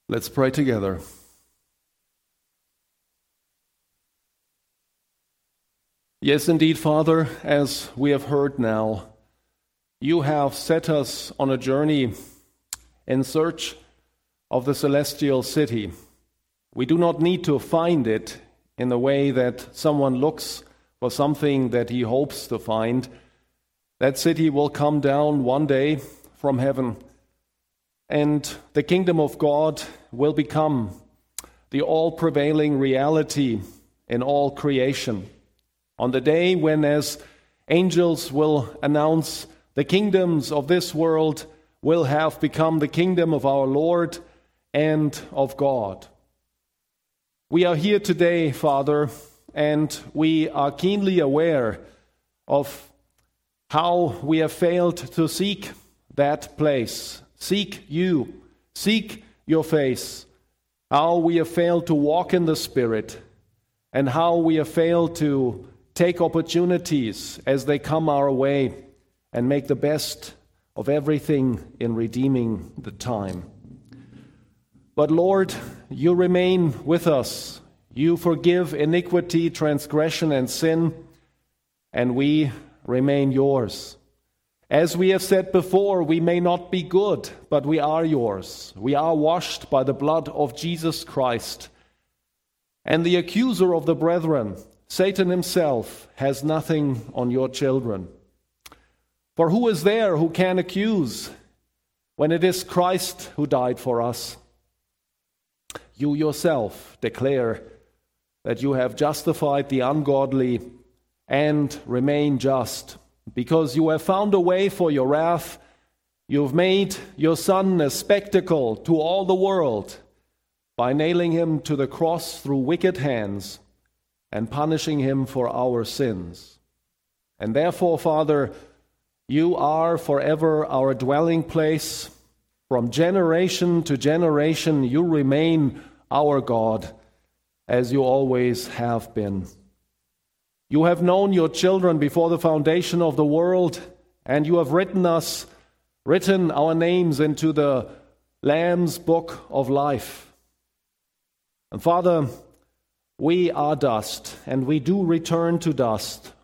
Let's pray together. Yes, indeed, Father, as we have heard now, you have set us on a journey in search of the celestial city. We do not need to find it in the way that someone looks for something that he hopes to find. That city will come down one day from heaven, and the kingdom of God will become the all-prevailing reality in all creation. On the day when, as angels will announce, the kingdoms of this world will have become the kingdom of our Lord and of God. We are here today, Father, and we are keenly aware of how we have failed to seek that place. Seek you, seek your face, how we have failed to walk in the Spirit, and how we have failed to take opportunities as they come our way and make the best of everything in redeeming the time. But Lord, you remain with us. You forgive iniquity, transgression, and sin, and we remain yours. As we have said before, we may not be good, but we are yours. We are washed by the blood of Jesus Christ. And the accuser of the brethren, Satan himself, has nothing on your children. For who is there who can accuse when it is Christ who died for us? You yourself declare that you have justified the ungodly and remain just. Because you have found a way for your wrath, you have made your Son a spectacle to all the world by nailing him to the cross through wicked hands and punishing him for our sins. And therefore, Father, you are forever our dwelling place. From generation to generation, you remain our God, as you always have been. You have known your children before the foundation of the world, and you have written our names into the Lamb's book of life. And Father, we are dust, and we do return to dust.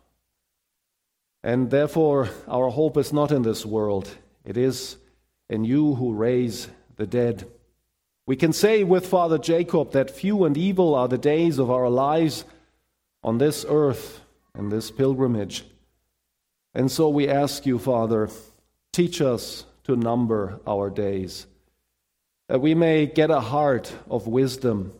And therefore, our hope is not in this world. It is in you who raise the dead. We can say with Father Jacob that few and evil are the days of our lives on this earth and this pilgrimage. And so we ask you, Father, teach us to number our days, that we may get a heart of wisdom.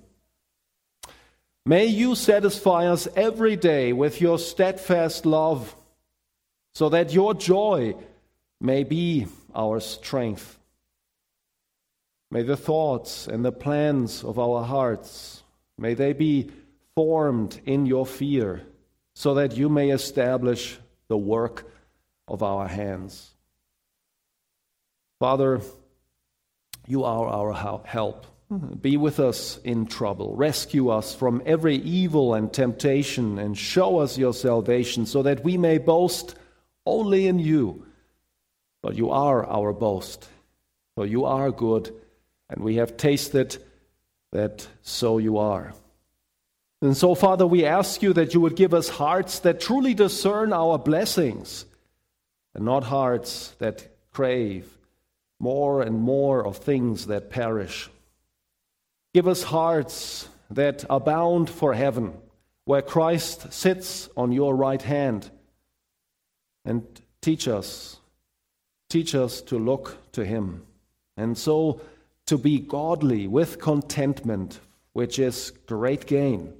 May you satisfy us every day with your steadfast love, so that your joy may be our strength. May the thoughts and the plans of our hearts, may they be formed in your fear, so that you may establish the work of our hands. Father, you are our help. Be with us in trouble. Rescue us from every evil and temptation, and show us your salvation, so that we may boast only in you. But you are our boast, for you are good, and we have tasted that so you are. And so, Father, we ask you that you would give us hearts that truly discern our blessings, and not hearts that crave more and more of things that perish. Give us hearts that are bound for heaven, where Christ sits on your right hand. And teach us to look to him, and so to be godly with contentment, which is great gain.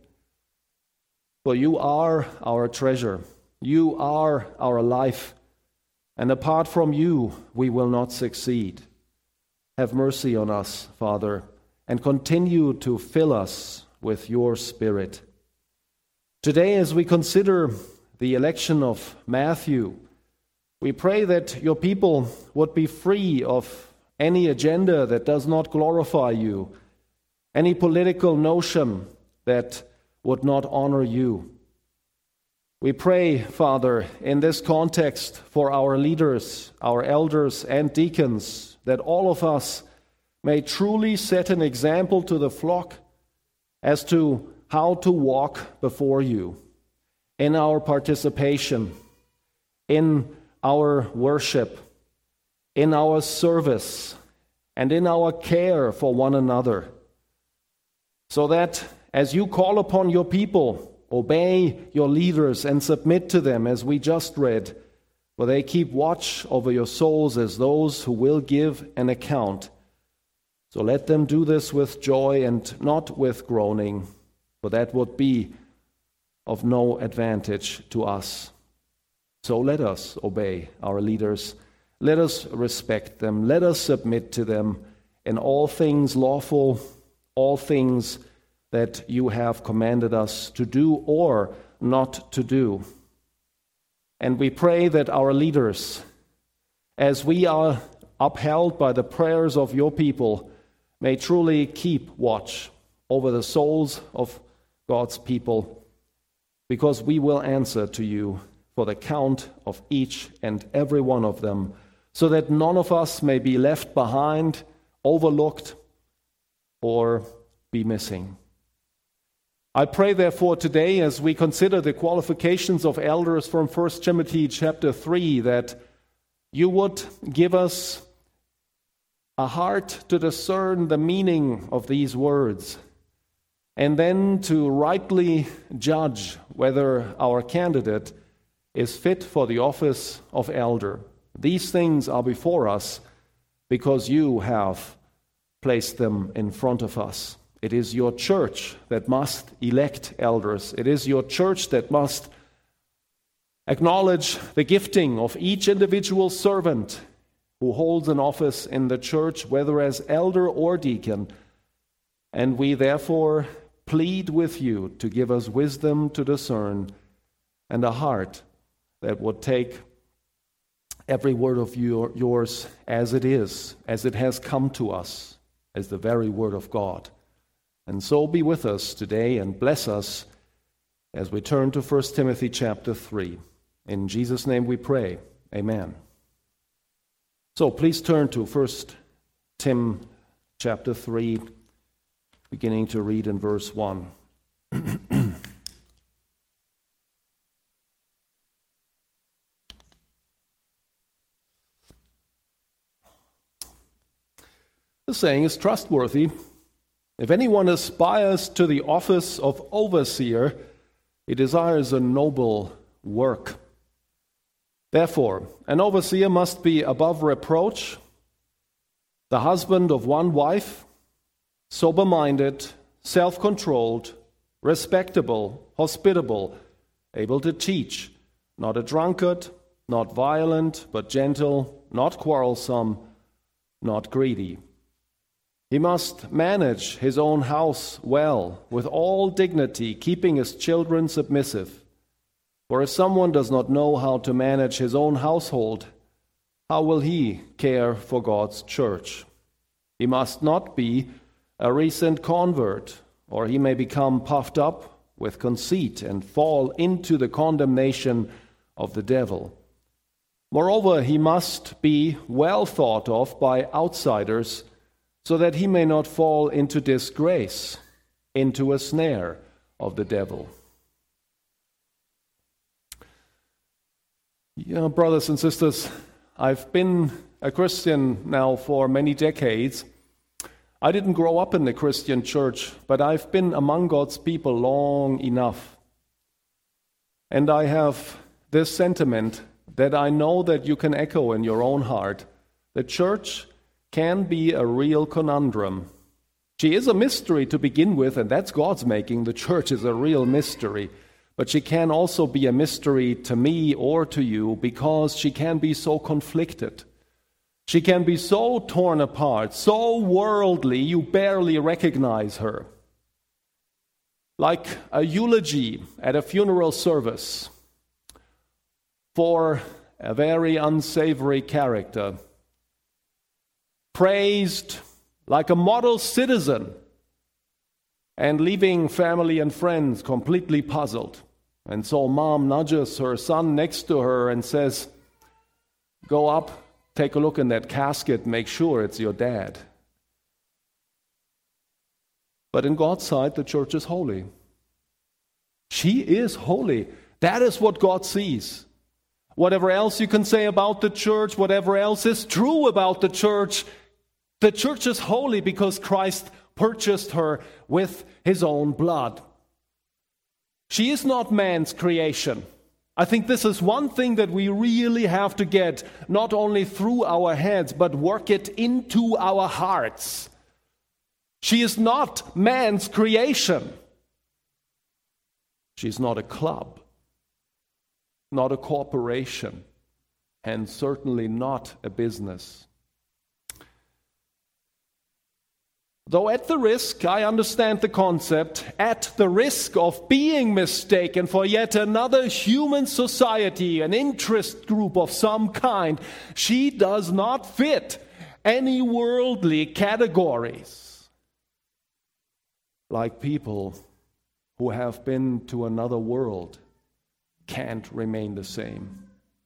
For you are our treasure, you are our life, and apart from you we will not succeed. Have mercy on us, Father, and continue to fill us with your Spirit. Today, as we consider the election of Matthew, we pray that your people would be free of any agenda that does not glorify you, any political notion that would not honor you. We pray, Father, in this context for our leaders, our elders and deacons, that all of us may truly set an example to the flock as to how to walk before you in our participation, in our worship, in our service, and in our care for one another, so that as you call upon your people, obey your leaders and submit to them, as we just read, for they keep watch over your souls as those who will give an account. So let them do this with joy and not with groaning, for that would be of no advantage to us. So let us obey our leaders. Let us respect them. Let us submit to them in all things lawful, all things that you have commanded us to do or not to do. And we pray that our leaders, as we are upheld by the prayers of your people, may truly keep watch over the souls of God's people, because we will answer to you for the count of each and every one of them, so that none of us may be left behind, overlooked, or be missing. I pray, therefore, today, as we consider the qualifications of elders from 1 Timothy chapter 3, that you would give us a heart to discern the meaning of these words, and then to rightly judge whether our candidate is fit for the office of elder. These things are before us because you have placed them in front of us. It is your church that must elect elders. It is your church that must acknowledge the gifting of each individual servant who holds an office in the church, whether as elder or deacon. And we therefore plead with you to give us wisdom to discern and a heart that would take every word of yours as it is, as it has come to us, as the very word of God. And so be with us today and bless us as we turn to 1 Timothy chapter 3. In Jesus' name we pray. Amen. So please turn to 1 Tim chapter 3, beginning to read in verse 1. The saying is trustworthy. If anyone aspires to the office of overseer, he desires a noble work. Therefore, an overseer must be above reproach, the husband of one wife, sober-minded, self-controlled, respectable, hospitable, able to teach, not a drunkard, not violent, but gentle, not quarrelsome, not greedy. He must manage his own house well, with all dignity, keeping his children submissive. For if someone does not know how to manage his own household, how will he care for God's church? He must not be a recent convert, or he may become puffed up with conceit and fall into the condemnation of the devil. Moreover, he must be well thought of by outsiders, so that he may not fall into disgrace, into a snare of the devil. Yeah, brothers and sisters, I've been a Christian now for many decades. I didn't grow up in the Christian church, but I've been among God's people long enough. And I have this sentiment that I know that you can echo in your own heart. The church can be a real conundrum. She is a mystery to begin with, and that's God's making. The church is a real mystery. But she can also be a mystery to me or to you, because she can be so conflicted. She can be so torn apart, so worldly, you barely recognize her. Like a eulogy at a funeral service for a very unsavory character, praised like a model citizen, and leaving family and friends completely puzzled. And so mom nudges her son next to her and says, "Go up, take a look in that casket, make sure it's your dad." But in God's sight, the church is holy. She is holy. That is what God sees. Whatever else you can say about the church, whatever else is true about the church is holy because Christ purchased her with his own blood. She is not man's creation. I think this is one thing that we really have to get, not only through our heads, but work it into our hearts. She is not man's creation. She's not a club, not a corporation, and certainly not a business. Though at the risk, I understand the concept, at the risk of being mistaken for yet another human society, an interest group of some kind, she does not fit any worldly categories. Like people who have been to another world can't remain the same.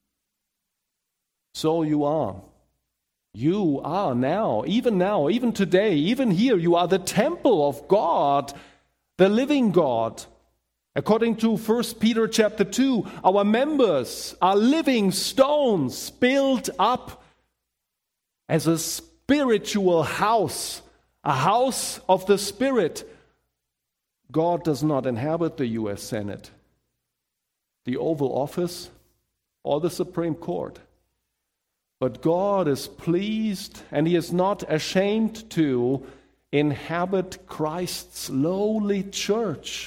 So you are. You are now, even today, even here, you are the temple of God, the living God. According to 1 Peter chapter 2, our members are living stones built up as a spiritual house, a house of the Spirit. God does not inhabit the U.S. Senate, the Oval Office, or the Supreme Court. But God is pleased, and he is not ashamed to inhabit Christ's lowly church.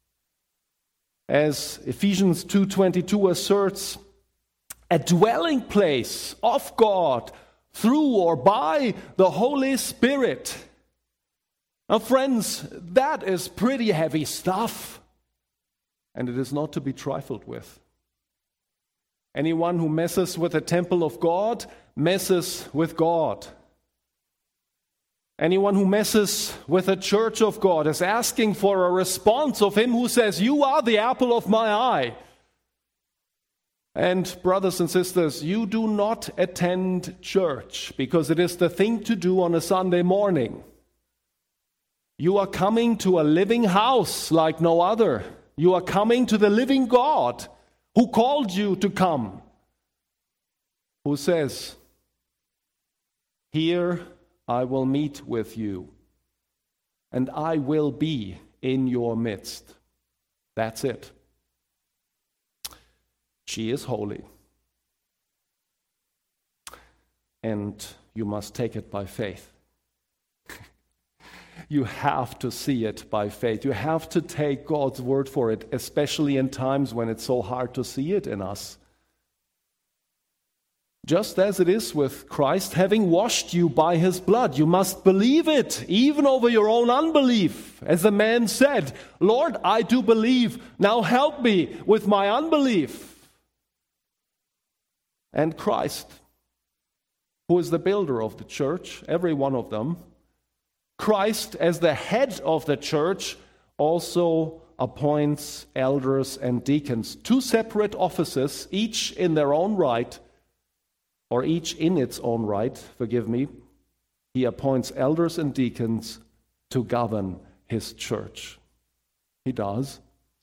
As Ephesians 2:22 asserts, a dwelling place of God through or by the Holy Spirit. Now, friends, that is pretty heavy stuff, and it is not to be trifled with. Anyone who messes with the temple of God messes with God. Anyone who messes with the church of God is asking for a response of him who says, "You are the apple of my eye." And brothers and sisters, you do not attend church because it is the thing to do on a Sunday morning. You are coming to a living house like no other. You are coming to the living God who called you to come, who says, "Here I will meet with you, and I will be in your midst." That's it. She is holy. And you must take it by faith. You have to see it by faith. You have to take God's word for it, especially in times when it's so hard to see it in us. Just as it is with Christ, having washed you by his blood, you must believe it, even over your own unbelief. As the man said, "Lord, I do believe, now help me with my unbelief." And Christ, who is the builder of the church, every one of them, Christ, as the head of the church, also appoints elders and deacons, two separate offices, each in their own right, or each in its own right, forgive me. He appoints elders and deacons to govern his church. He does.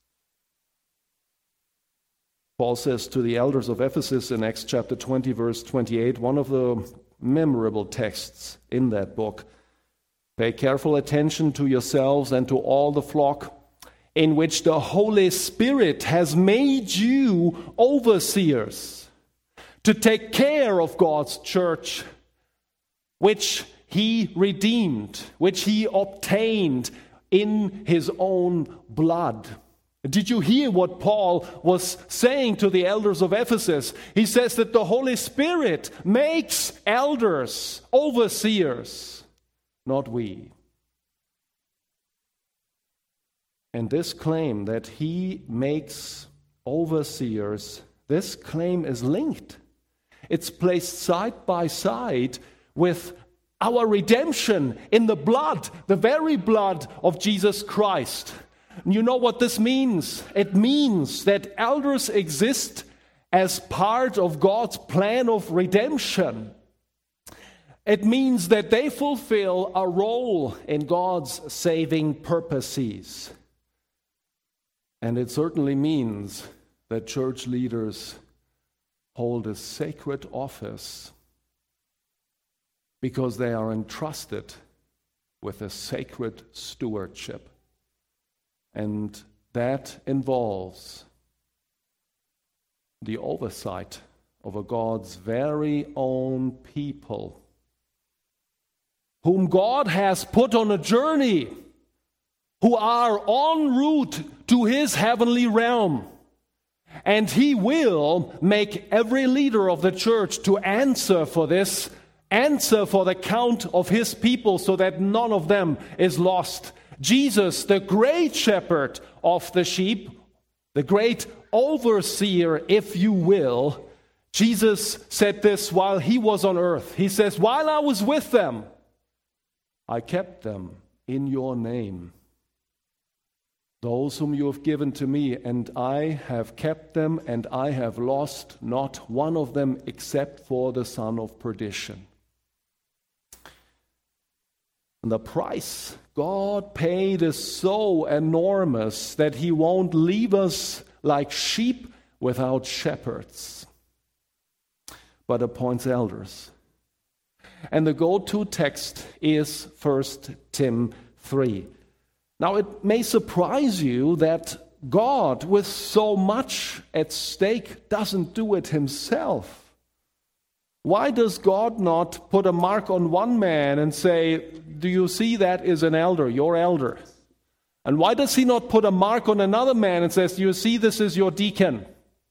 Paul says to the elders of Ephesus in Acts chapter 20, verse 28, one of the memorable texts in that book, "Pay careful attention to yourselves and to all the flock in which the Holy Spirit has made you overseers, to take care of God's church, which he redeemed, which he obtained in his own blood." Did you hear what Paul was saying to the elders of Ephesus? He says that the Holy Spirit makes elders, overseers, not we. And this claim that he makes overseers, this claim is linked. It's placed side by side with our redemption in the blood, the very blood of Jesus Christ. You know what this means? It means that elders exist as part of God's plan of redemption. It means that they fulfill a role in God's saving purposes. And it certainly means that church leaders hold a sacred office because they are entrusted with a sacred stewardship. And that involves the oversight of a God's very own people, whom God has put on a journey, who are en route to his heavenly realm. And he will make every leader of the church to answer for this, answer for the count of his people, so that none of them is lost. Jesus, the great shepherd of the sheep, the great overseer, if you will, Jesus said this while he was on earth. He says, while I was with them, I kept them in your name. Those whom you have given to me, and I have kept them, and I have lost not one of them except for the son of perdition. And the price God paid is so enormous that he won't leave us like sheep without shepherds, but appoints elders. And the go-to text is 1 Tim 3. Now, it may surprise you that God, with so much at stake, doesn't do it himself. Why does God not put a mark on one man and say, do you see that is an elder, your elder? And why does he not put a mark on another man and says, do you see this is your deacon?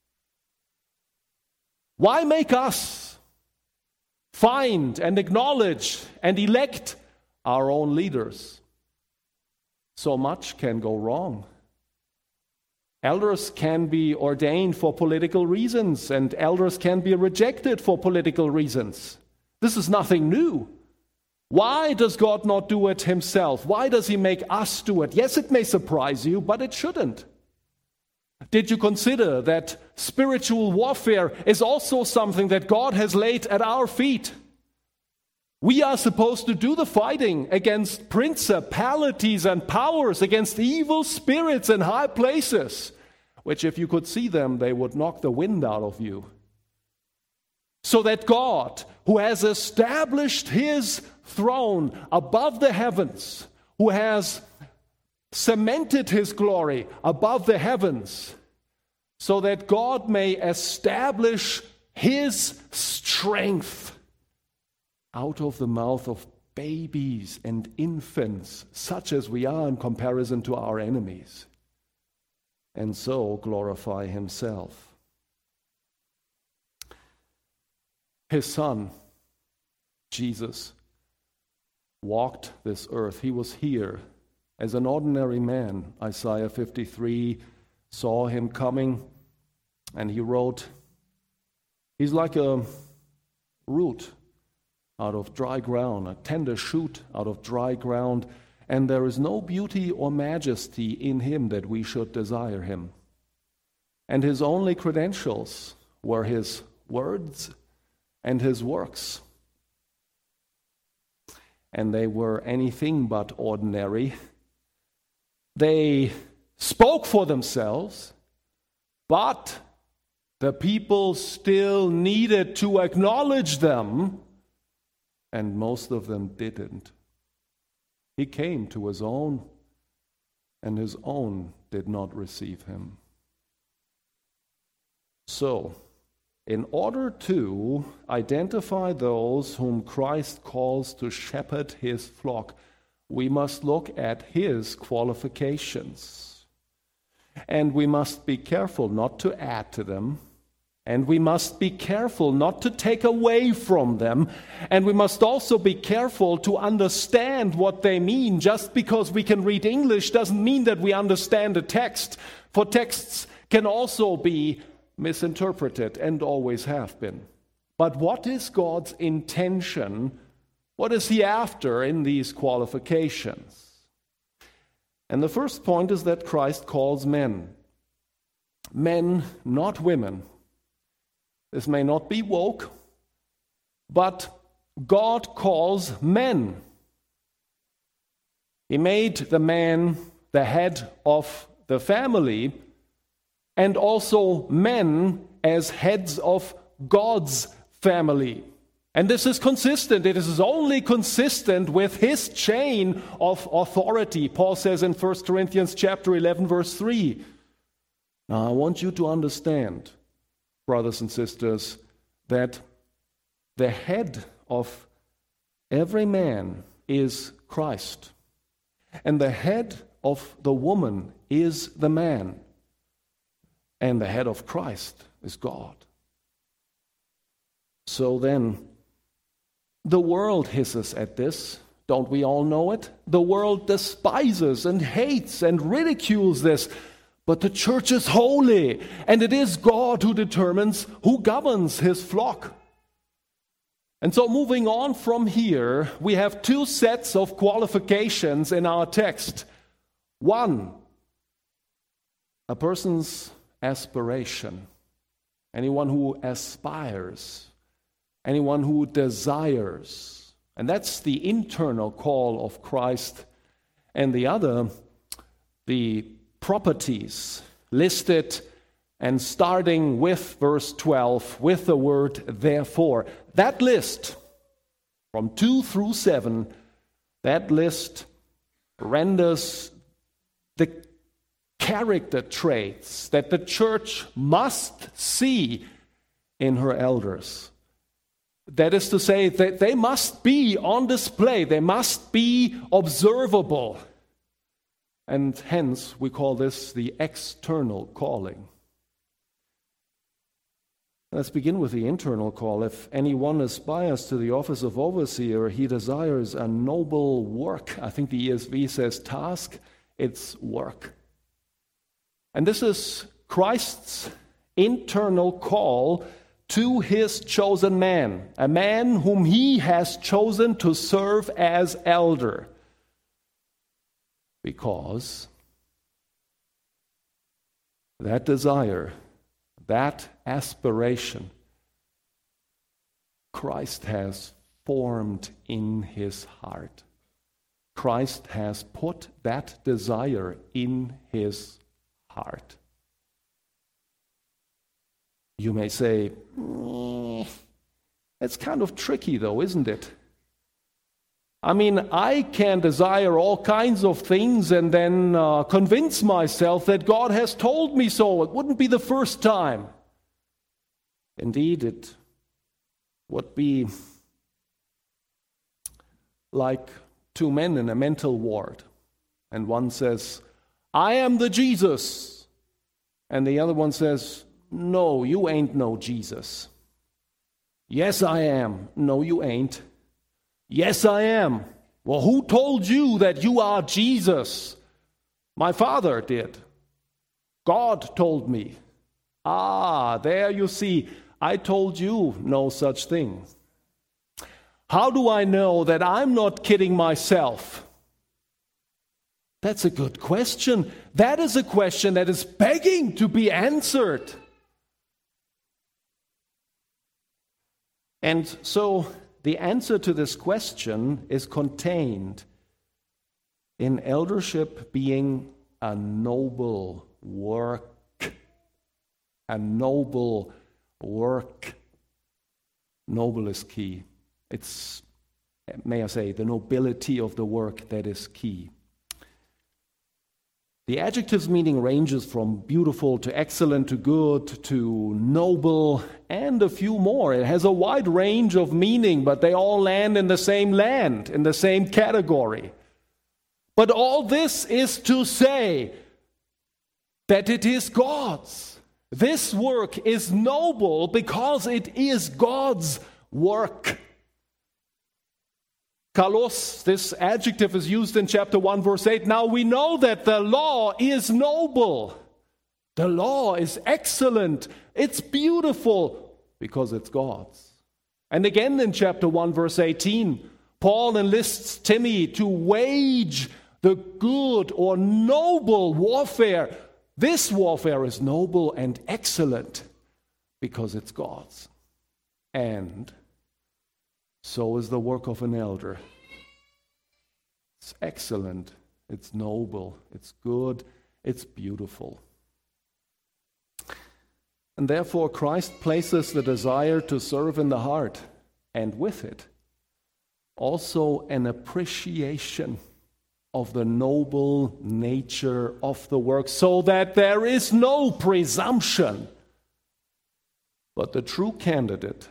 Why make us find and acknowledge and elect our own leaders? So much can go wrong. Elders can be ordained for political reasons, and elders can be rejected for political reasons. This is nothing new. Why does God not do it himself? Why does he make us do it? Yes, it may surprise you, but it shouldn't. Did you consider that spiritual warfare is also something that God has laid at our feet? We are supposed to do the fighting against principalities and powers, against evil spirits in high places, which if you could see them, they would knock the wind out of you. So that God, who has established his throne above the heavens, who has cemented his glory above the heavens, so that God may establish his strength out of the mouth of babies and infants, such as we are in comparison to our enemies, and so glorify himself. His son, Jesus, walked this earth. He was here as an ordinary man. Isaiah 53 saw him coming, and he wrote, he's like a root out of dry ground, a tender shoot out of dry ground, and there is no beauty or majesty in him that we should desire him. And his only credentials were his words and his works. And they were anything but ordinary. They spoke for themselves, but the people still needed to acknowledge them, and most of them didn't. He came to his own, and his own did not receive him. So, in order to identify those whom Christ calls to shepherd his flock, we must look at his qualifications. And we must be careful not to add to them. And we must be careful not to take away from them. And we must also be careful to understand what they mean. Just because we can read English doesn't mean that we understand a text. For texts can also be misinterpreted and always have been. But what is God's intention? What is he after in these qualifications? And the first point is that Christ calls men. Men, not women. This may not be woke, but God calls men. He made the man the head of the family, and also men as heads of God's family. And this is consistent. It is only consistent with his chain of authority. Paul says in 1 Corinthians chapter 11, verse 3. Now, I want you to understand, brothers and sisters, that the head of every man is Christ. And the head of the woman is the man. And the head of Christ is God. So then, the world hisses at this. Don't we all know it? The world despises and hates and ridicules this. But the church is holy, and it is God who determines who governs his flock. And so moving on from here, we have two sets of qualifications in our text. One, a person's aspiration. Anyone who aspires. Anyone who desires. And that's the internal call of Christ. And the other, the properties listed and starting with verse 12 with the word therefore. That list from 2 through 7, that list renders the character traits that the church must see in her elders. That is to say, that they must be on display, they must be observable. And hence, we call this the external calling. Let's begin with the internal call. If anyone aspires to the office of overseer, he desires a noble work. I think the ESV says task, it's work. And this is Christ's internal call to his chosen man, a man whom he has chosen to serve as elder. Because that desire, that aspiration, Christ has formed in his heart. Christ has put that desire in his heart. You may say, it's kind of tricky though, isn't it? I mean, I can desire all kinds of things and then convince myself that God has told me so. It wouldn't be the first time. Indeed, it would be like two men in a mental ward. And one says, I am the Jesus. And the other one says, no, you ain't no Jesus. Yes, I am. No, you ain't. Yes, I am. Well, who told you that you are Jesus? My Father did. God told me. Ah, there you see, I told you no such thing. How do I know that I'm not kidding myself? That's a good question. That is a question that is begging to be answered. And so the answer to this question is contained in eldership being a noble work. A noble work. Noble is key. It's, may I say, the nobility of the work that is key. The adjective's meaning ranges from beautiful to excellent to good to noble and a few more. It has a wide range of meaning, but they all land in the same land, in the same category. But all this is to say that it is God's. This work is noble because it is God's work. Kalos, this adjective is used in chapter 1, verse 8. Now we know that the law is noble. The law is excellent. It's beautiful because it's God's. And again in chapter 1, verse 18, Paul enlists Timothy to wage the good or noble warfare. This warfare is noble and excellent because it's God's. And so is the work of an elder. It's excellent, it's noble, it's good, it's beautiful. And therefore Christ places the desire to serve in the heart, and with it also an appreciation of the noble nature of the work, so that there is no presumption. But the true candidate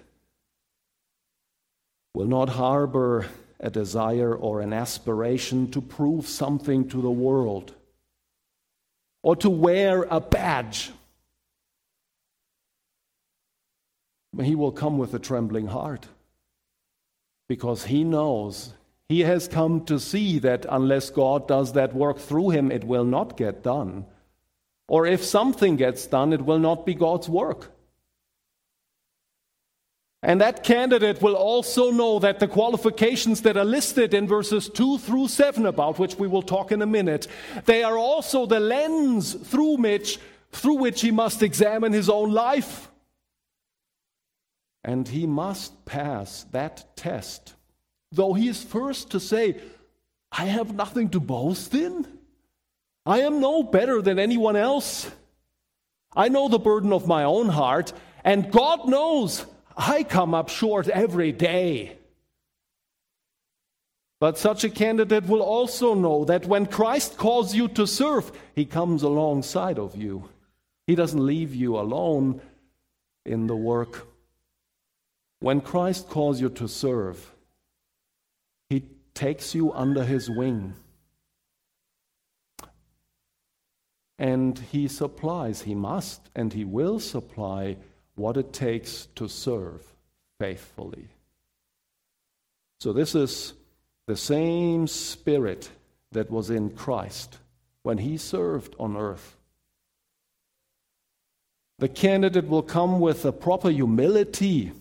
will not harbor a desire or an aspiration to prove something to the world or to wear a badge. He will come with a trembling heart, because he knows he has come to see that unless God does that work through him, it will not get done. Or if something gets done, it will not be God's work. And that candidate will also know that the qualifications that are listed in verses 2 through 7, about which we will talk in a minute, they are also the lens through which he must examine his own life. And he must pass that test, though he is first to say, I have nothing to boast in. I am no better than anyone else. I know the burden of my own heart, and God knows I come up short every day. But such a candidate will also know that when Christ calls you to serve, he comes alongside of you. He doesn't leave you alone in the work. When Christ calls you to serve, he takes you under his wing. And he supplies, he must and he will supply what it takes to serve faithfully. So this is the same spirit that was in Christ when he served on earth. The candidate will come with a proper humility.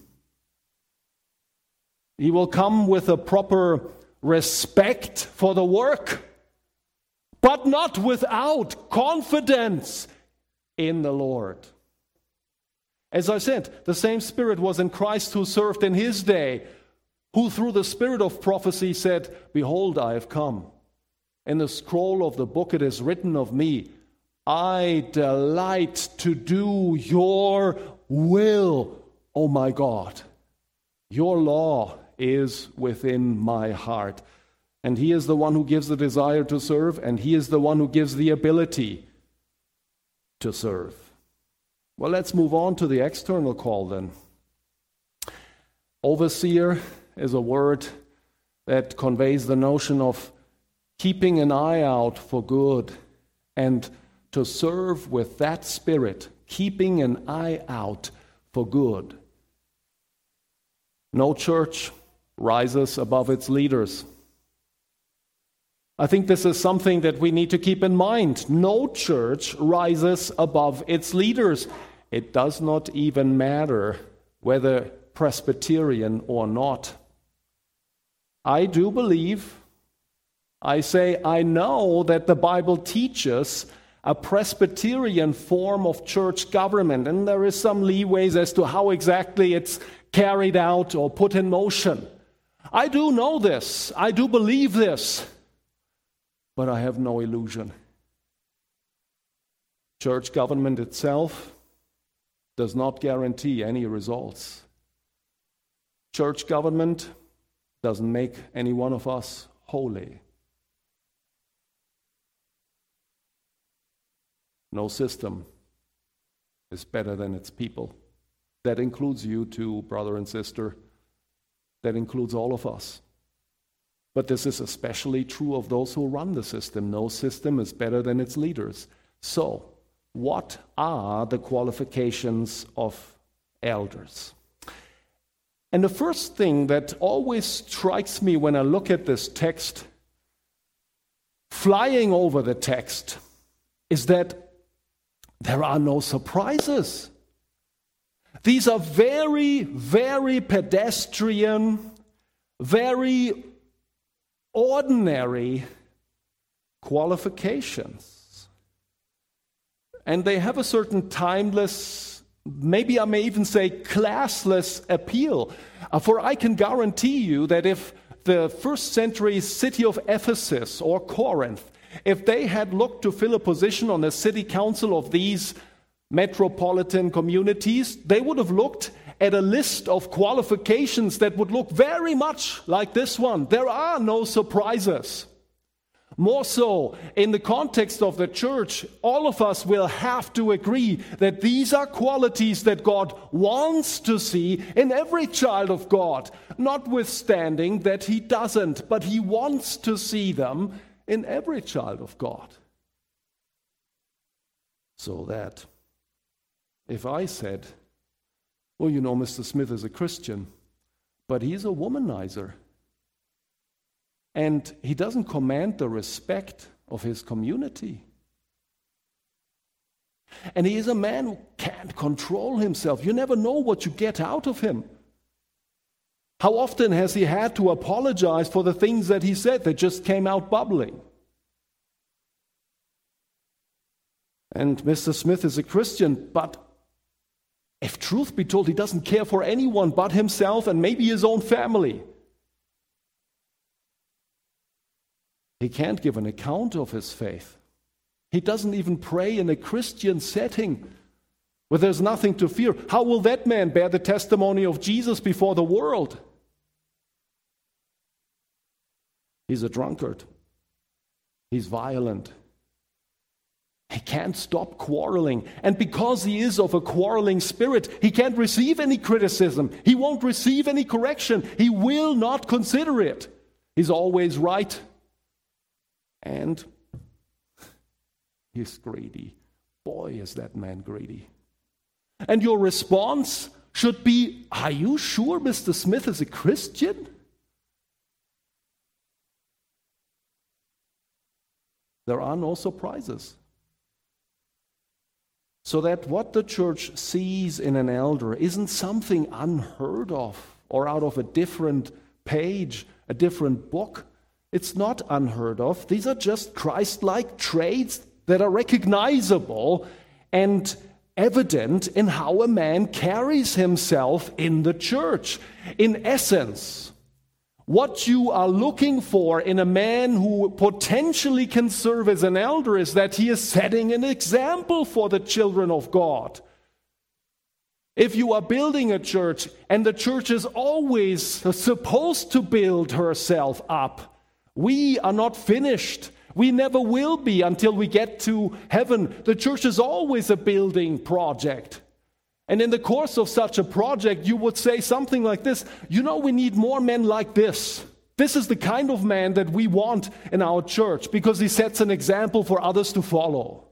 He will come with a proper respect for the work, but not without confidence in the Lord. As I said, the same Spirit was in Christ who served in his day, who through the spirit of prophecy said, Behold, I have come. In the scroll of the book it is written of me, I delight to do your will, O my God. Your law is within my heart. And he is the one who gives the desire to serve, and he is the one who gives the ability to serve. Well, let's move on to the external call then. Overseer is a word that conveys the notion of keeping an eye out for good, and to serve with that spirit, keeping an eye out for good. No church rises above its leaders. I think this is something that we need to keep in mind. No church rises above its leaders. It does not even matter whether Presbyterian or not. I do believe, I know that the Bible teaches a Presbyterian form of church government, and there is some leeways as to how exactly it's carried out or put in motion. I do know this, I do believe this, but I have no illusion. Church government itself does not guarantee any results. Church government doesn't make any one of us holy. No system is better than its people. That includes you too, brother and sister. That includes all of us. But this is especially true of those who run the system. No system is better than its leaders. So, what are the qualifications of elders? And the first thing that always strikes me when I look at this text, flying over the text, is that there are no surprises. These are very, very pedestrian, very ordinary qualifications. And they have a certain timeless maybe I may even say classless appeal. For I can guarantee you that if the first century city of Ephesus or Corinth, if they had looked to fill a position on the city council of these metropolitan communities, they would have looked at a list of qualifications that would look very much like this one. There are no surprises. More so, in the context of the church, all of us will have to agree that these are qualities that God wants to see in every child of God, notwithstanding that He doesn't, but He wants to see them in every child of God. So that if I said, well, you know, Mr. Smith is a Christian, but he's a womanizer, and he doesn't command the respect of his community. And he is a man who can't control himself. You never know what you get out of him. How often has he had to apologize for the things that he said that just came out bubbling? And Mr. Smith is a Christian, but if truth be told, he doesn't care for anyone but himself and maybe his own family. He can't give an account of his faith. He doesn't even pray in a Christian setting where there's nothing to fear. How will that man bear the testimony of Jesus before the world? He's a drunkard. He's violent. He can't stop quarreling. And because he is of a quarreling spirit, he can't receive any criticism. He won't receive any correction. He will not consider it. He's always right. And he's greedy. Boy, is that man greedy. And your response should be, are you sure Mr. Smith is a Christian? There are no surprises. So that what the church sees in an elder isn't something unheard of or out of a different page, a different book. It's not unheard of. These are just Christ-like traits that are recognizable and evident in how a man carries himself in the church. In essence, what you are looking for in a man who potentially can serve as an elder is that he is setting an example for the children of God. If you are building a church, and the church is always supposed to build herself up, we are not finished. We never will be until we get to heaven. The church is always a building project. And in the course of such a project, you would say something like this: you know, we need more men like this. This is the kind of man that we want in our church because he sets an example for others to follow.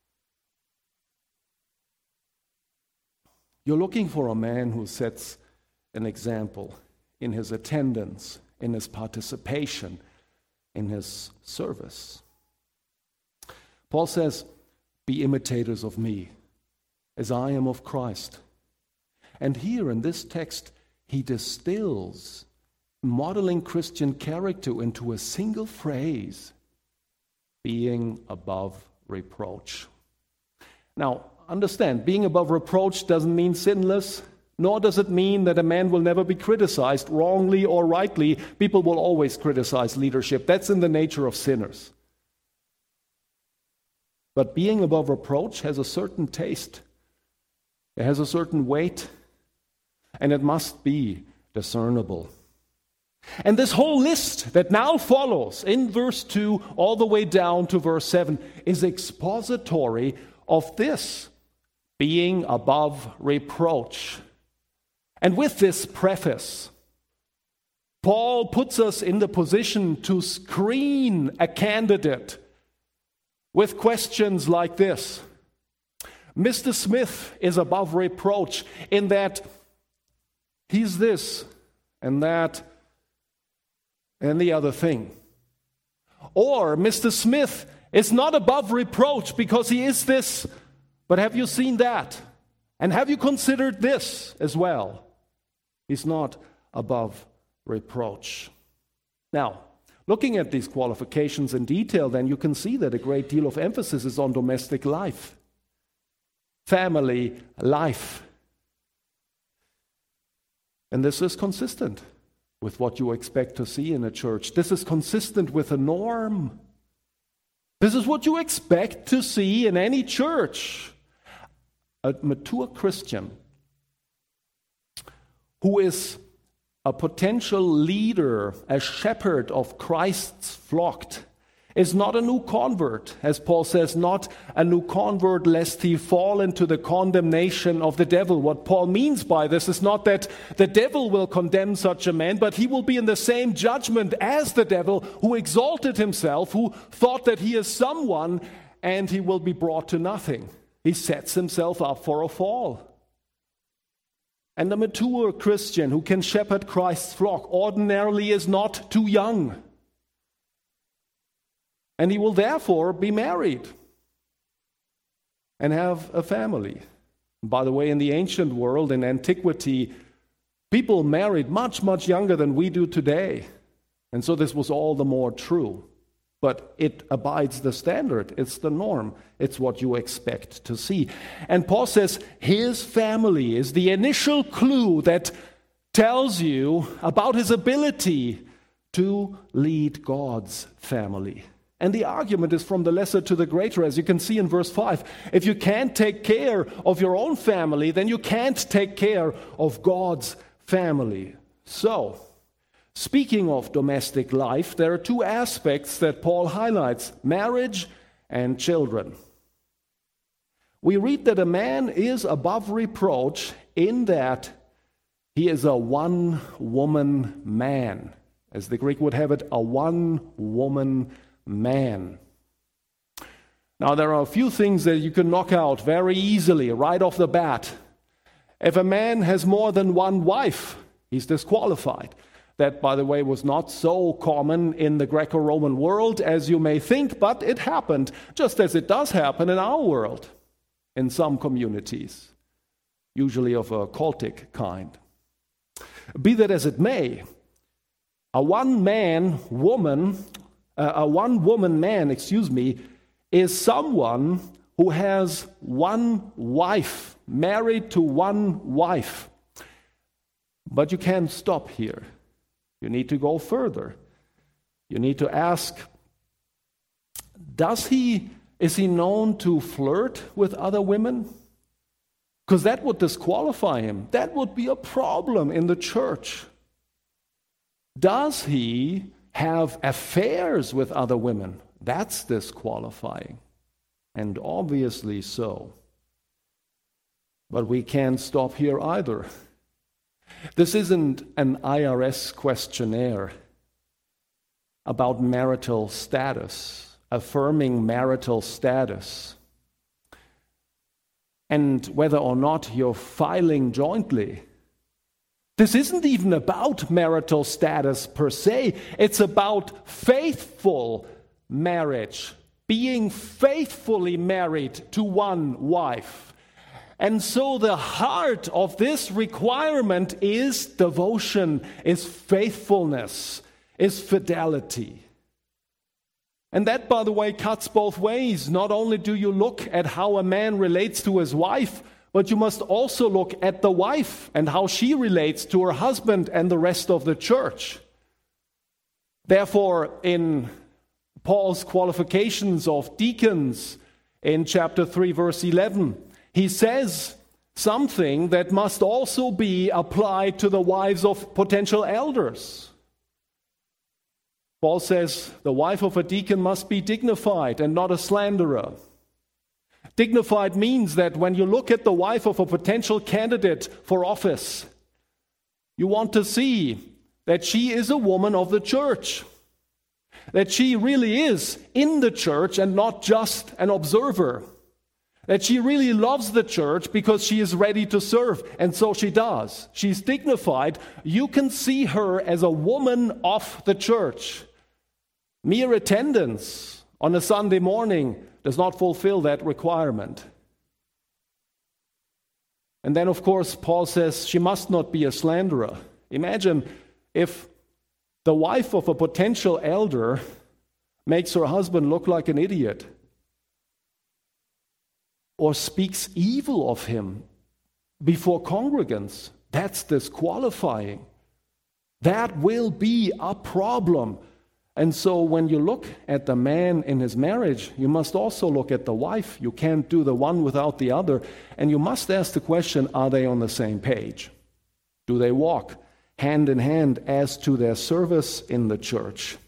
You're looking for a man who sets an example in his attendance, in his participation, in his service. Paul says, be imitators of me, as I am of Christ. And here in this text, he distills modeling Christian character into a single phrase, being above reproach. Now, understand, being above reproach doesn't mean sinless, nor does it mean that a man will never be criticized, wrongly or rightly. People will always criticize leadership. That's in the nature of sinners. But being above reproach has a certain taste. It has a certain weight, and it must be discernible. And this whole list that now follows in verse 2 all the way down to verse 7 is expository of this, being above reproach. And with this preface, Paul puts us in the position to screen a candidate with questions like this. Mr. Smith is above reproach in that he's this and that and the other thing. Or Mr. Smith is not above reproach because he is this, but have you seen that? And have you considered this as well? He's not above reproach. Now, looking at these qualifications in detail, then you can see that a great deal of emphasis is on domestic life, family life. And this is consistent with what you expect to see in a church. This is consistent with a norm. This is what you expect to see in any church. A mature Christian who is a potential leader, a shepherd of Christ's flock, is not a new convert, as Paul says, not a new convert lest he fall into the condemnation of the devil. What Paul means by this is not that the devil will condemn such a man, but he will be in the same judgment as the devil who exalted himself, who thought that he is someone, and he will be brought to nothing. He sets himself up for a fall. And the mature Christian who can shepherd Christ's flock ordinarily is not too young. And he will therefore be married and have a family. By the way, in the ancient world, in antiquity, people married much, much younger than we do today. And so this was all the more true. But it abides the standard. It's the norm. It's what you expect to see. And Paul says his family is the initial clue that tells you about his ability to lead God's family. And the argument is from the lesser to the greater, as you can see in verse 5. If you can't take care of your own family, then you can't take care of God's family. So, speaking of domestic life, there are two aspects that Paul highlights: marriage and children. We read that a man is above reproach in that he is a one-woman man. As the Greek would have it, a one-woman man. Now, there are a few things that you can knock out very easily right off the bat. If a man has more than one wife, he's disqualified. That, by the way, was not so common in the Greco-Roman world as you may think, but it happened, just as it does happen in our world, in some communities, usually of a cultic kind. Be that as it may, a one-woman man, is someone who has one wife, married to one wife. But you can't stop here. You need to go further. You need to ask, is he known to flirt with other women? Because that would disqualify him. That would be a problem in the church. Does he have affairs with other women? That's disqualifying. And obviously so. But we can't stop here either. This isn't an IRS questionnaire about marital status, affirming marital status, and whether or not you're filing jointly. This isn't even about marital status per se. It's about faithful marriage, being faithfully married to one wife. And so the heart of this requirement is devotion, is faithfulness, is fidelity. And that, by the way, cuts both ways. Not only do you look at how a man relates to his wife, but you must also look at the wife and how she relates to her husband and the rest of the church. Therefore, in Paul's qualifications of deacons in chapter 3, verse 11, he says something that must also be applied to the wives of potential elders. Paul says the wife of a deacon must be dignified and not a slanderer. Dignified means that when you look at the wife of a potential candidate for office, you want to see that she is a woman of the church, that she really is in the church and not just an observer, that she really loves the church because she is ready to serve, and so she does. She's dignified. You can see her as a woman of the church. Mere attendance on a Sunday morning does not fulfill that requirement. And then, of course, Paul says she must not be a slanderer. Imagine if the wife of a potential elder makes her husband look like an idiot or speaks evil of him before congregants. That's disqualifying. That will be a problem. And so when you look at the man in his marriage, you must also look at the wife. You can't do the one without the other. And you must ask the question, are they on the same page? Do they walk hand in hand as to their service in the church?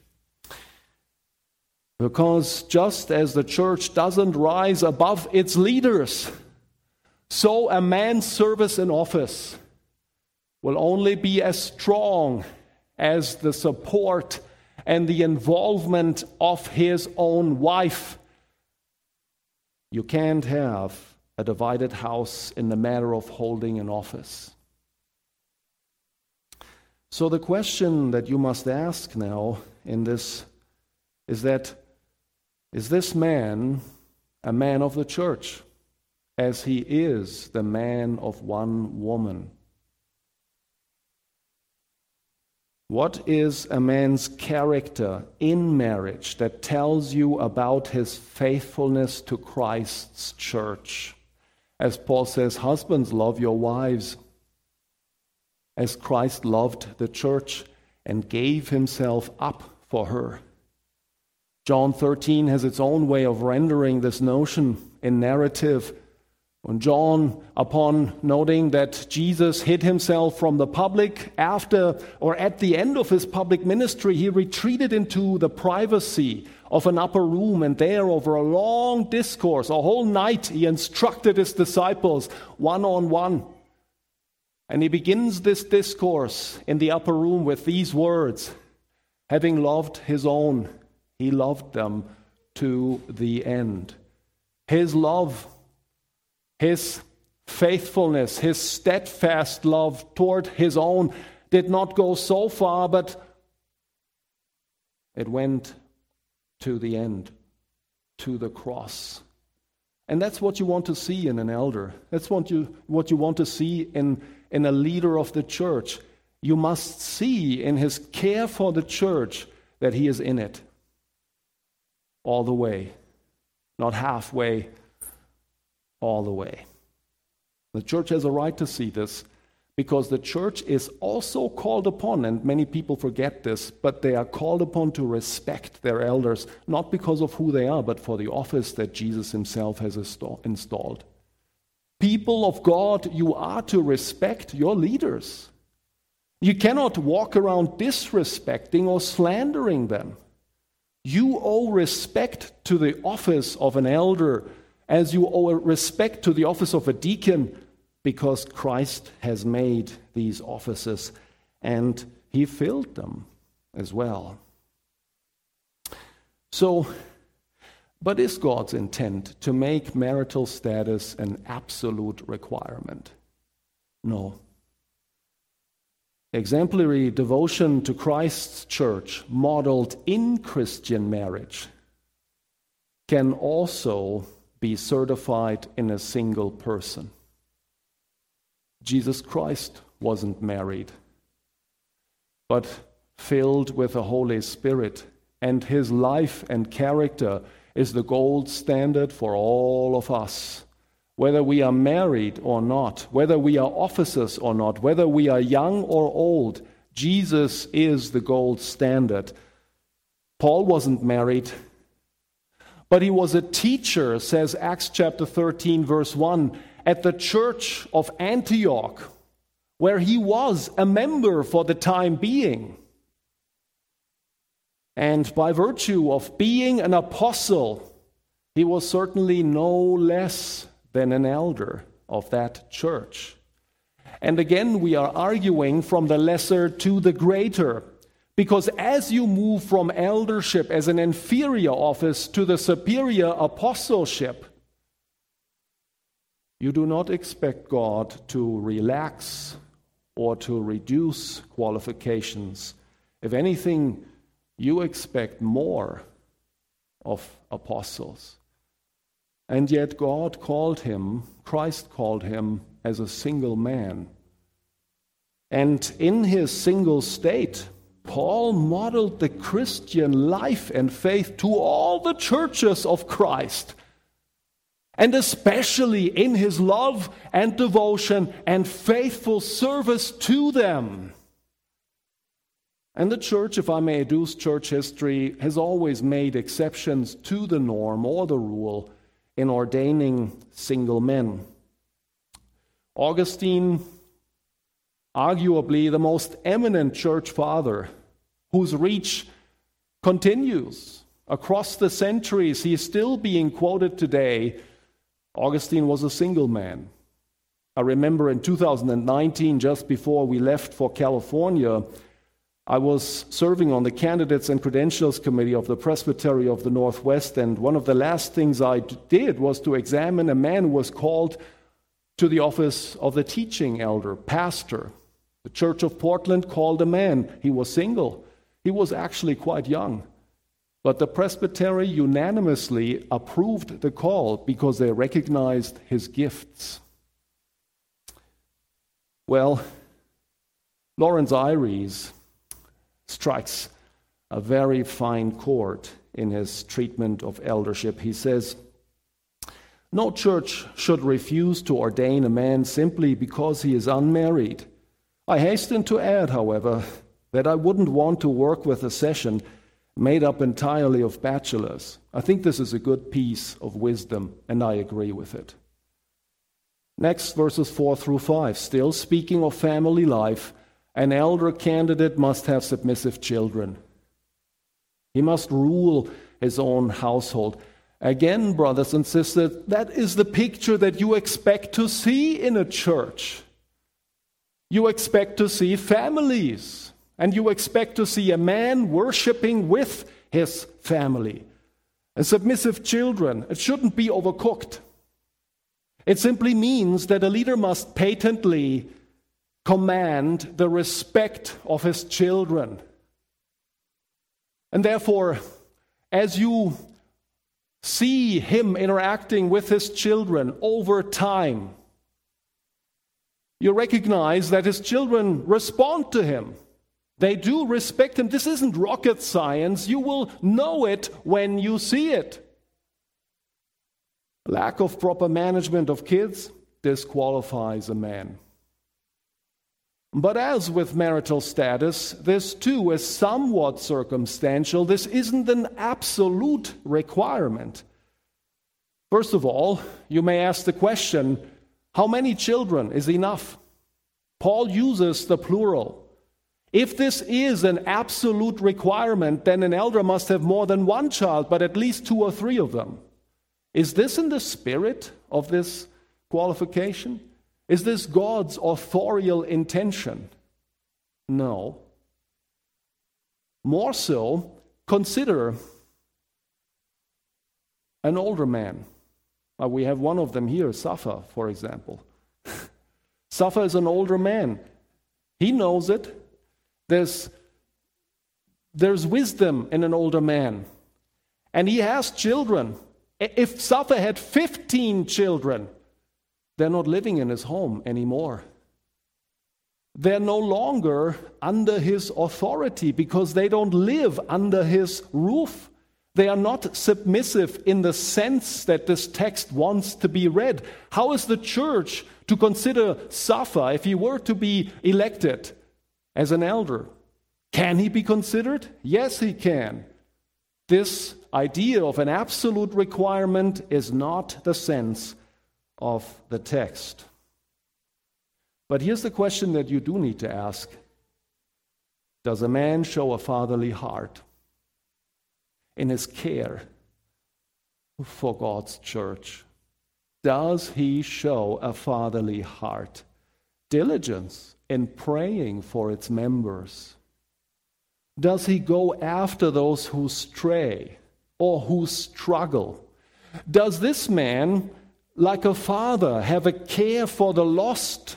Because just as the church doesn't rise above its leaders, so a man's service in office will only be as strong as the support and the involvement of his own wife. You can't have a divided house in the matter of holding an office. So the question that you must ask now in this is this man a man of the church, as he is the man of one woman? What is a man's character in marriage that tells you about his faithfulness to Christ's church? As Paul says, husbands, love your wives as Christ loved the church and gave himself up for her. John 13 has its own way of rendering this notion in narrative. When John, upon noting that Jesus hid himself from the public after or at the end of his public ministry, he retreated into the privacy of an upper room, and there over a long discourse, a whole night, he instructed his disciples one-on-one. And he begins this discourse in the upper room with these words, having loved his own, he loved them to the end. His love, his faithfulness, his steadfast love toward his own did not go so far, but it went to the end, to the cross. And that's what you want to see in an elder. That's what you want to see in a leader of the church. You must see in his care for the church that he is in it all the way, not halfway, all the way. The church has a right to see this because the church is also called upon, and many people forget this, but they are called upon to respect their elders, not because of who they are, but for the office that Jesus himself has installed. People of God, you are to respect your leaders. You cannot walk around disrespecting or slandering them. You owe respect to the office of an elder as you owe respect to the office of a deacon, because Christ has made these offices and he filled them as well. So, but is God's intent to make marital status an absolute requirement? No. Exemplary devotion to Christ's church, modeled in Christian marriage, can also be certified in a single person. Jesus Christ wasn't married, but filled with the Holy Spirit, and his life and character is the gold standard for all of us. Whether we are married or not, whether we are officers or not, whether we are young or old, Jesus is the gold standard. Paul wasn't married, but he was a teacher, says Acts chapter 13, verse 1, at the church of Antioch, where he was a member for the time being. And by virtue of being an apostle, he was certainly no less than an elder of that church. And again, we are arguing from the lesser to the greater, because as you move from eldership as an inferior office to the superior apostleship, you do not expect God to relax or to reduce qualifications. If anything, you expect more of apostles. And yet God called him, Christ called him as a single man. And in his single state, Paul modeled the Christian life and faith to all the churches of Christ. and especially in his love and devotion and faithful service to them. And the church, if I may adduce church history, has always made exceptions to the norm or the rule in ordaining single men. Augustine, arguably the most eminent church father, whose reach continues across the centuries, he is still being quoted today. Augustine was a single man. I remember in 2019, just before we left for California, I was serving on the Candidates and Credentials Committee of the Presbytery of the Northwest, and one of the last things I did was to examine a man who was called to the office of the teaching elder, pastor. The Church of Portland called a man. He was single. He was actually quite young. But the presbytery unanimously approved the call because they recognized his gifts. Well, Lawrence Iries strikes a very fine chord in his treatment of eldership. He says, "No church should refuse to ordain a man simply because he is unmarried. I hasten to add, however, that I wouldn't want to work with a session made up entirely of bachelors. I think this is a good piece of wisdom, and I agree with it." Next, verses 4 through 5. Still speaking of family life, an elder candidate must have submissive children. He must rule his own household. Again, brothers and sisters, that is the picture that you expect to see in a church. You expect to see families, and you expect to see a man worshiping with his family. And submissive children, it shouldn't be overcooked. It simply means that a leader must patently command the respect of his children. And therefore, as you see him interacting with his children over time, you recognize that his children respond to him. They do respect him. This isn't rocket science. You will know it when you see it. Lack of proper management of kids disqualifies a man. But as with marital status, this too is somewhat circumstantial. This isn't an absolute requirement. First of all, you may ask the question, how many children is enough? Paul uses the plural. If this is an absolute requirement, then an elder must have more than one child, but at least 2 or 3 of them. Is this in the spirit of this qualification? Is this God's authorial intention? No. More so, consider an older man. We have one of them here, Safa, for example. Safa is an older man. He knows it. There's wisdom in an older man. And he has children. If Safa had 15 children, they're not living in his home anymore. They're no longer under his authority because they don't live under his roof. They are not submissive in the sense that this text wants to be read. How is the church to consider Safa if he were to be elected as an elder? Can he be considered? Yes, he can. This idea of an absolute requirement is not the sense of the text. But here's the question that you do need to ask. Does a man show a fatherly heart in his care for God's church? Does he show a fatherly heart? Diligence in praying for its members? Does he go after those who stray or who struggle? Does this man, like a father, have a care for the lost?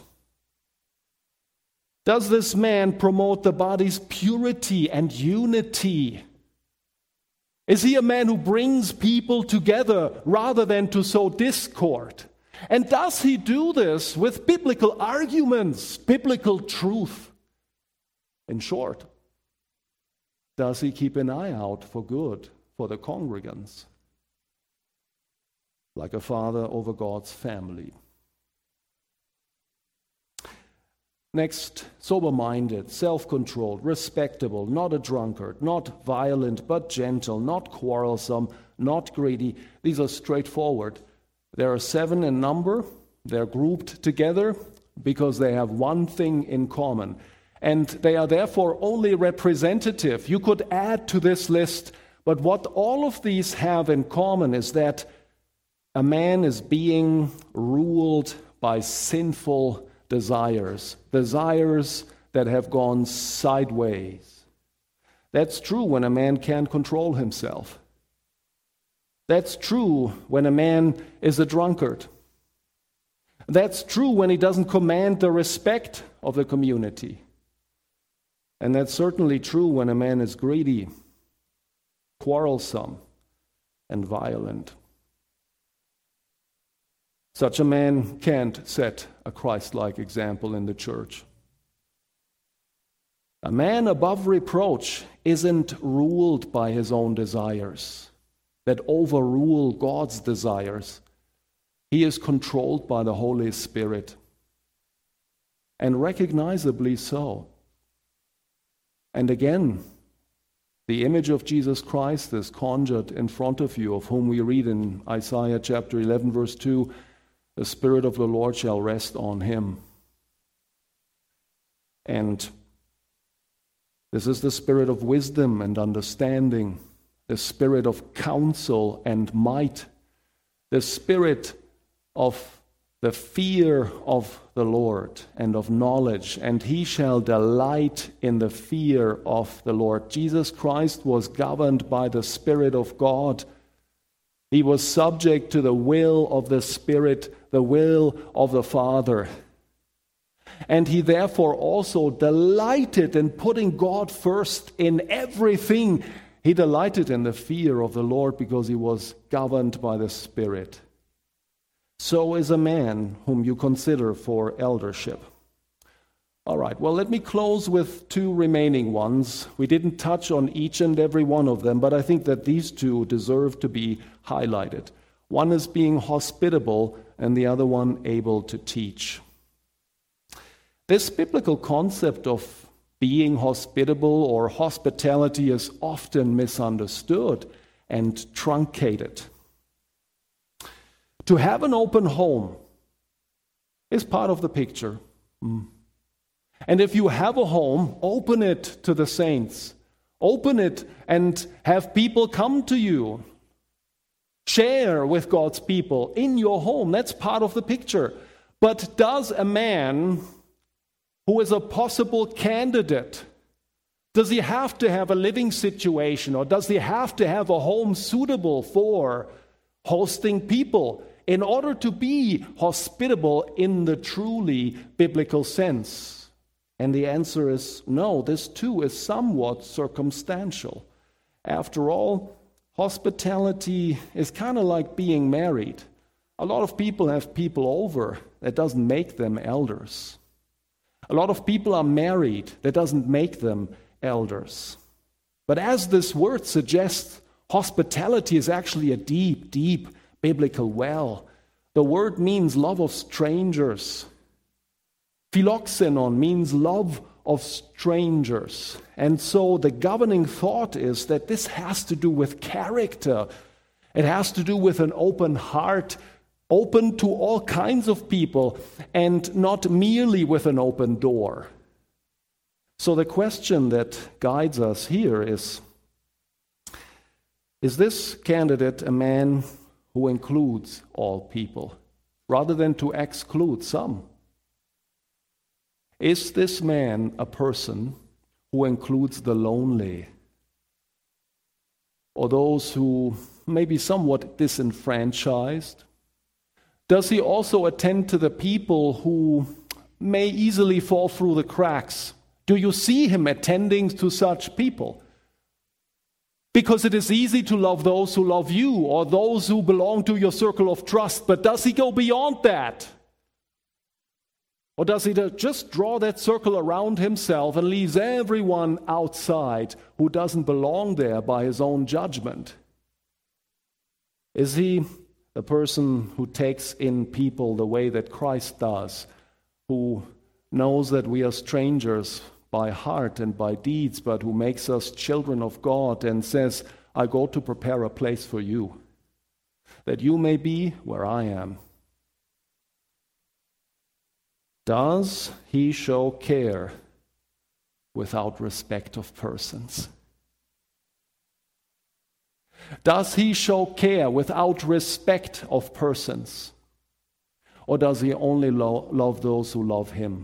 Does this man promote the body's purity and unity? Is he a man who brings people together rather than to sow discord? And does he do this with biblical arguments, biblical truth? In short, does he keep an eye out for good for the congregants? like a father over God's family. Next, sober-minded, self-controlled, respectable, not a drunkard, not violent but gentle, not quarrelsome, not greedy. These are straightforward. There are 7 in number. They're grouped together because they have one thing in common. And they are therefore only representative. You could add to this list, but what all of these have in common is that a man is being ruled by sinful desires that have gone sideways. That's true when a man can't control himself. That's true when a man is a drunkard. That's true when he doesn't command the respect of the community. And that's certainly true when a man is greedy, quarrelsome, and violent. Such a man can't set a Christ-like example in the church. A man above reproach isn't ruled by his own desires that overrule God's desires. He is controlled by the Holy Spirit, and recognizably so. And again, the image of Jesus Christ is conjured in front of you, of whom we read in Isaiah chapter 11, verse 2, "The Spirit of the Lord shall rest on him." And this is the spirit of wisdom and understanding, the spirit of counsel and might, the spirit of the fear of the Lord and of knowledge, and he shall delight in the fear of the Lord. Jesus Christ was governed by the Spirit of God. He was subject to the will of the Spirit, the will of the Father. And he therefore also delighted in putting God first in everything. He delighted in the fear of the Lord because he was governed by the Spirit. So is a man whom you consider for eldership. All right, well, let me close with 2 remaining ones. We didn't touch on each and every one of them, but I think that these 2 deserve to be highlighted. One is being hospitable, and the other one able to teach. This biblical concept of being hospitable or hospitality is often misunderstood and truncated. To have an open home is part of the picture. And if you have a home, open it to the saints. Open it and have people come to you. Share with God's people in your home. That's part of the picture. But does a man who is a possible candidate, does he have to have a living situation, or does he have to have a home suitable for hosting people in order to be hospitable in the truly biblical sense? And the answer is no. This too is somewhat circumstantial. After all, hospitality is kind of like being married. A lot of people have people over. That doesn't make them elders. A lot of people are married. That doesn't make them elders. But as this word suggests, hospitality is actually a deep, deep biblical well. The word means love of strangers. Philoxenon means love of strangers. And so the governing thought is that this has to do with character. It has to do with an open heart, open to all kinds of people, and not merely with an open door. So the question that guides us here is this candidate a man who includes all people, rather than to exclude some? Is this man a person who includes the lonely, or those who may be somewhat disenfranchised? Does he also attend to the people who may easily fall through the cracks? Do you see him attending to such people? Because it is easy to love those who love you, or those who belong to your circle of trust, but does he go beyond that? Or does he just draw that circle around himself and leaves everyone outside who doesn't belong there by his own judgment? Is he the person who takes in people the way that Christ does, who knows that we are strangers by heart and by deeds, but who makes us children of God and says, I go to prepare a place for you, that you may be where I am. Does he show care without respect of persons? Does he show care without respect of persons? Or does he only love those who love him?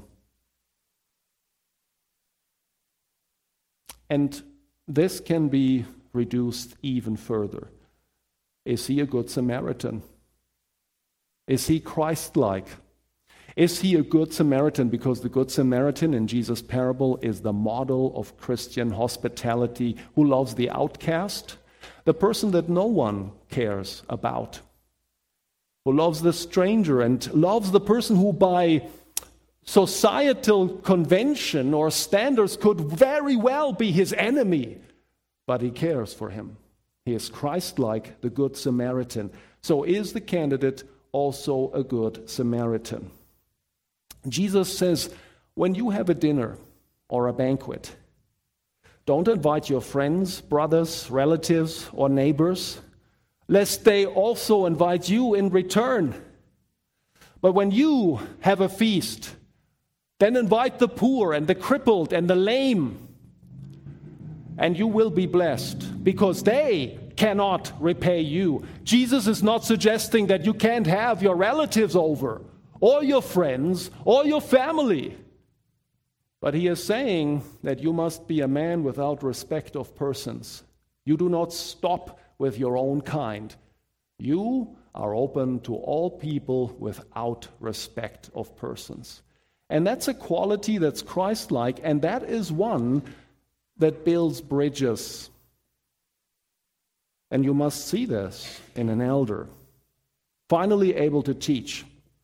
And this can be reduced even further. Is he a good Samaritan? Is he Christ-like? Is he a good Samaritan? Because the good Samaritan in Jesus' parable is the model of Christian hospitality, who loves the outcast, the person that no one cares about, who loves the stranger and loves the person who by societal convention or standards could very well be his enemy, but he cares for him. He is Christ-like, the good Samaritan. So is the candidate also a good Samaritan? Jesus says, when you have a dinner or a banquet, don't invite your friends, brothers, relatives, or neighbors, lest they also invite you in return. But when you have a feast, then invite the poor and the crippled and the lame, and you will be blessed, because they cannot repay you. Jesus is not suggesting that you can't have your relatives over, or your friends, or your family. But he is saying that you must be a man without respect of persons. You do not stop with your own kind. You are open to all people without respect of persons. And that's a quality that's Christ-like, and that is one that builds bridges. And you must see this in an elder. Finally, able to teach.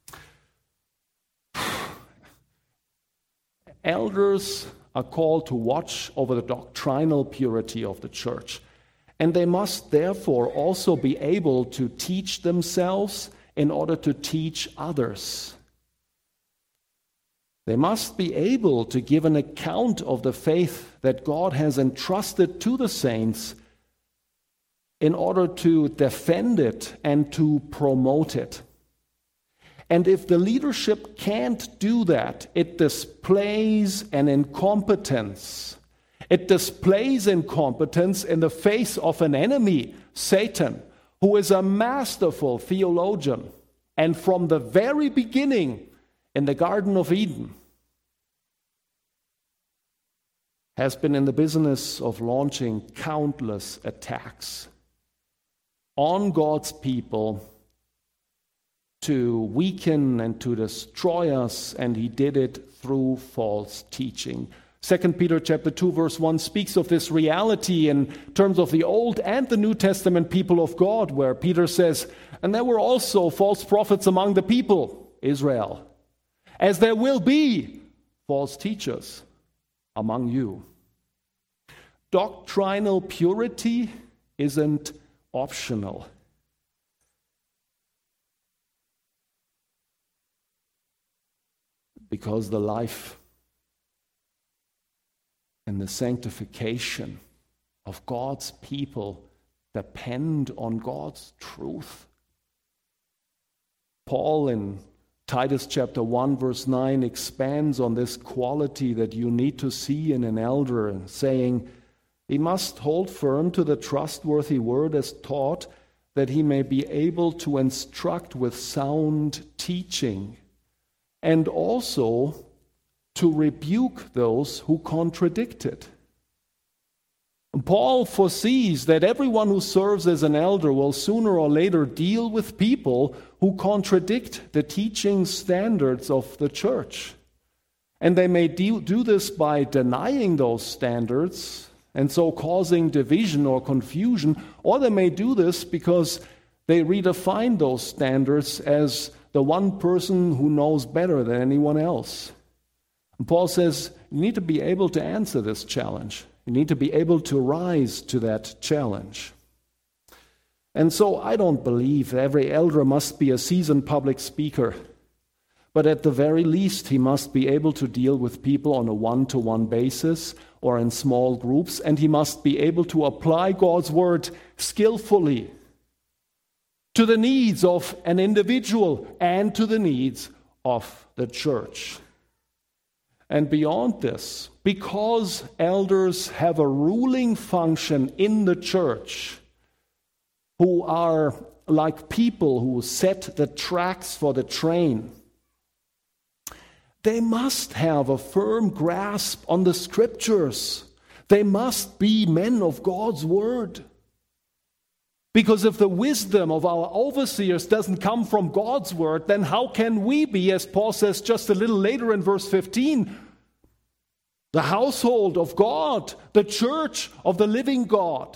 Elders are called to watch over the doctrinal purity of the church, and they must therefore also be able to teach themselves in order to teach others. They must be able to give an account of the faith that God has entrusted to the saints in order to defend it and to promote it. And if the leadership can't do that, it displays an incompetence. It displays incompetence in the face of an enemy, Satan, who is a masterful theologian. And from the very beginning, in the Garden of Eden, has been in the business of launching countless attacks on God's people to weaken and to destroy us, and he did it through false teaching. 2 Peter chapter 2 verse 1 speaks of this reality in terms of the Old and the New Testament people of God, where Peter says, and there were also false prophets among the people, Israel, as there will be false teachers among you. Doctrinal purity isn't optional. Because the life and the sanctification of God's people depend on God's truth. Paul in Titus chapter 1 verse 9 expands on this quality that you need to see in an elder, saying, he must hold firm to the trustworthy word as taught, that he may be able to instruct with sound teaching, and also to rebuke those who contradict it. And Paul foresees that everyone who serves as an elder will sooner or later deal with people who contradict the teaching standards of the church. And they may do this by denying those standards and so causing division or confusion, or they may do this because they redefine those standards as the one person who knows better than anyone else. And Paul says, you need to be able to answer this challenge. You need to be able to rise to that challenge. And so I don't believe every elder must be a seasoned public speaker, but at the very least he must be able to deal with people on a one-to-one basis or in small groups, and he must be able to apply God's word skillfully to the needs of an individual and to the needs of the church. And beyond this, because elders have a ruling function in the church, who are like people who set the tracks for the train, they must have a firm grasp on the scriptures. They must be men of God's word. Because if the wisdom of our overseers doesn't come from God's word, then how can we be, as Paul says just a little later in verse 15, the household of God, the church of the living God,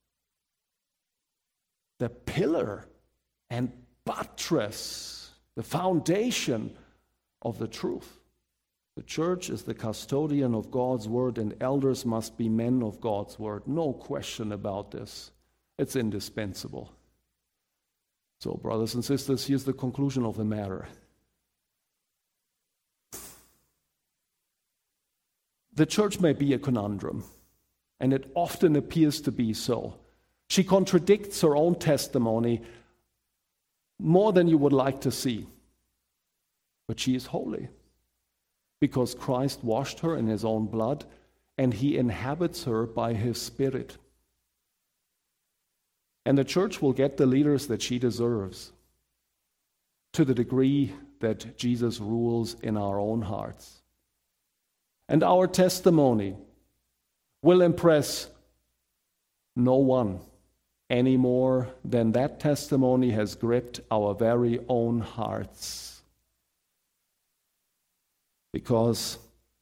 the pillar and buttress, the foundation of the truth. The church is the custodian of God's word, and elders must be men of God's word. No question about this. It's indispensable. So, brothers and sisters, here's the conclusion of the matter. The church may be a conundrum, and it often appears to be so. She contradicts her own testimony more than you would like to see. But she is holy because Christ washed her in his own blood, and he inhabits her by his Spirit. And the church will get the leaders that she deserves to the degree that Jesus rules in our own hearts. And our testimony will impress no one any more than that testimony has gripped our very own hearts. Because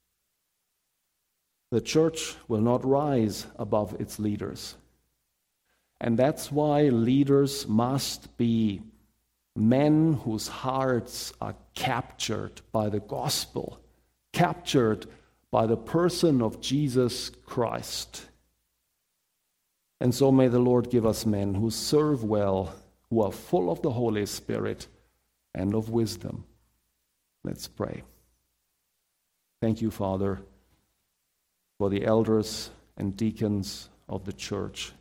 the church will not rise above its leaders. And that's why leaders must be men whose hearts are captured by the gospel, captured by the person of Jesus Christ. And so may the Lord give us men who serve well, who are full of the Holy Spirit and of wisdom. Let's pray. Thank you, Father, for the elders and deacons of the church.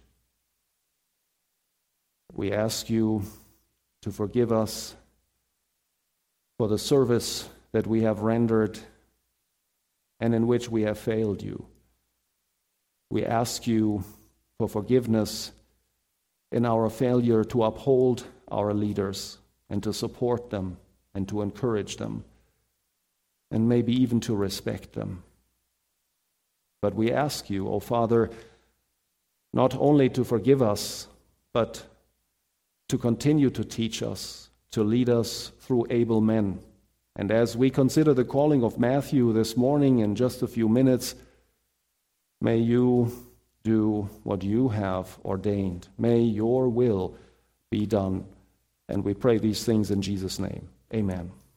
We ask you to forgive us for the service that we have rendered and in which we have failed you. We ask you for forgiveness in our failure to uphold our leaders and to support them and to encourage them and maybe even to respect them. But we ask you, O Father, not only to forgive us, but to continue to teach us, to lead us through able men. And as we consider the calling of Matthew this morning in just a few minutes, may you do what you have ordained. May your will be done. And we pray these things in Jesus' name. Amen.